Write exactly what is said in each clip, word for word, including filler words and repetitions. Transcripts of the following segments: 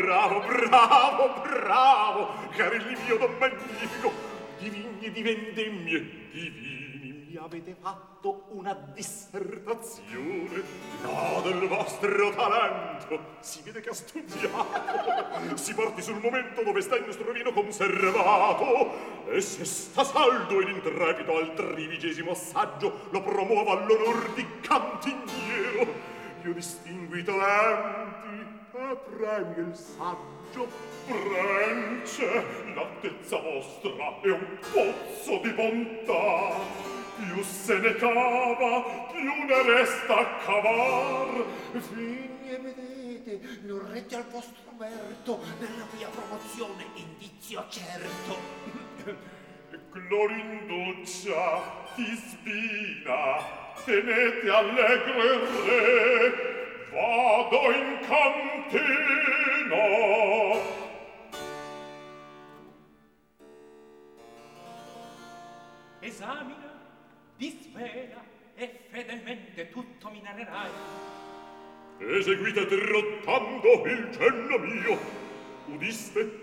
bravo, bravo, bravo, carilli mio don magnifico, di vigne, di vendemmie, di vini mi avete fatto una dissertazione. No, del vostro talento si vede che ha studiato. Si porti sul momento dove sta il nostro vino conservato, e se sta saldo ed intrepido al trivigesimo assaggio lo promuova all'onor di cantiniero. Io distingo i talenti e premio il saggio. Prence, l'altezza vostra è un pozzo di bontà. Più se ne cava, più ne resta a cavar. Vigne, vedete, non rette al vostro merto, nella mia promozione indizio certo. Clorinduccia, Tisbina, tenete allegro il re, vado in cantina. Esamina, disvela e fedelmente tutto mi narrerai. Eseguite trottando il cenno mio. Udiste?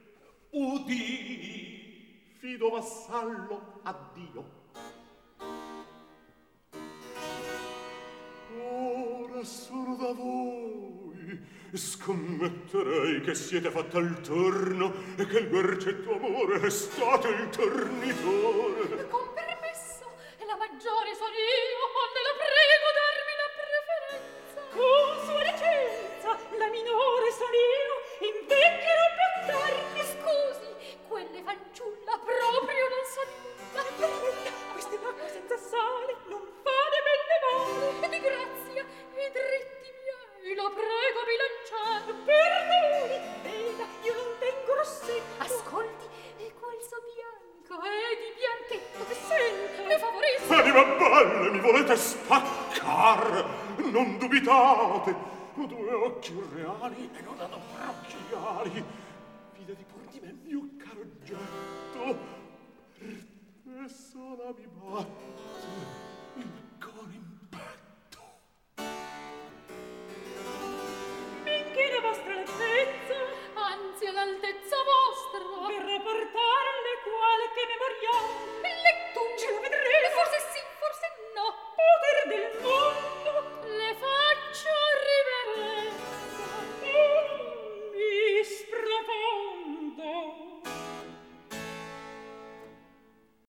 Udì. Fido vassallo, addio. Ora sono da voi, scommetterei che siete fatta al torno e che il guercetto amore è stato il tornitore. Con permesso, la maggiore son io, onde la prego darmi la preferenza. Con sua licenza, la minore son io, invecchierò più tardi. Scusi, quelle fanciulla proprio non sa nulla. Questa è l'acqua senza sale, non fa ne belle male. Di grazia e dritti miei, la prego bilanciare. Perdoni, veda, io non tengo rossetto. Ascolti, e quel so bianco è di bianchetto che sente. mi favorisce. Anima belle, mi volete spaccar? Non dubitate, ho due occhi reali e non hanno bracciali. Fidati pur di me, mio caro oggetto, per te sola mi batto.